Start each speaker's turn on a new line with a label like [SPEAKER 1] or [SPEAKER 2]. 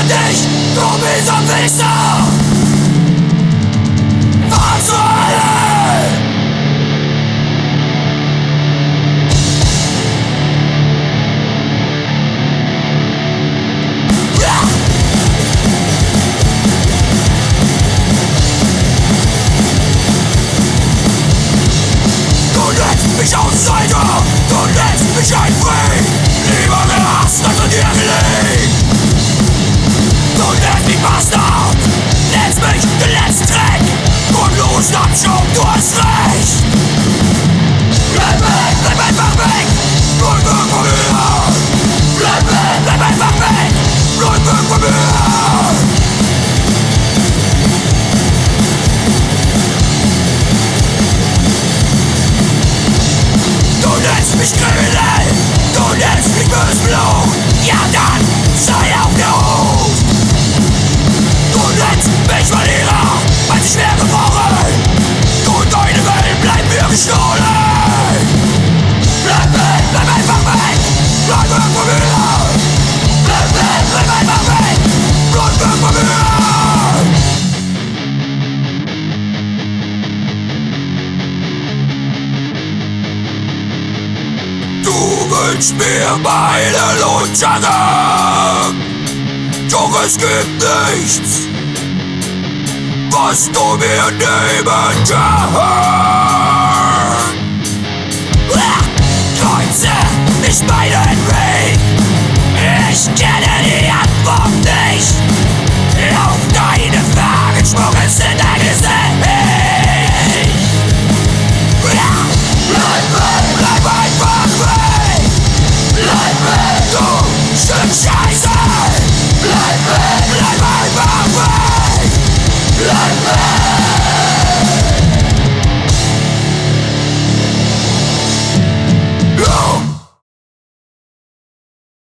[SPEAKER 1] dich, du mieser Wichser! Fahr zur Hölle! Ja! Du lässt mich Außenseiter! Du lässt mich ein Free! Lieber gehasst als von dir geliebt! Du lässt mich Bastard! Nennst mich den letzten Dreck! Grundlosen Abschaum, du hast recht! Bleib einfach weg! Bleib weg von mir! Bleib einfach weg! Bleib weg von mir! Du nennst mich kriminell! Du nennst mich böses Blut! Ja dann, sei auf der Hut! Du nennst mich Verlierer, weil sie schwer gebrochen! Du und deine Welt bleibt mir gestohlen! Bleib weg, bleib einfach weg! Bleib weg von mir! Bleib einfach weg! Bleib weg von mir! Du wünschst mir meine Lutschere, doch es gibt nichts, was du mir nehmen kannst. Kreuze nicht meinen Weg, ich kenne die Antwort nicht. Auf deine Fragen schwuren sind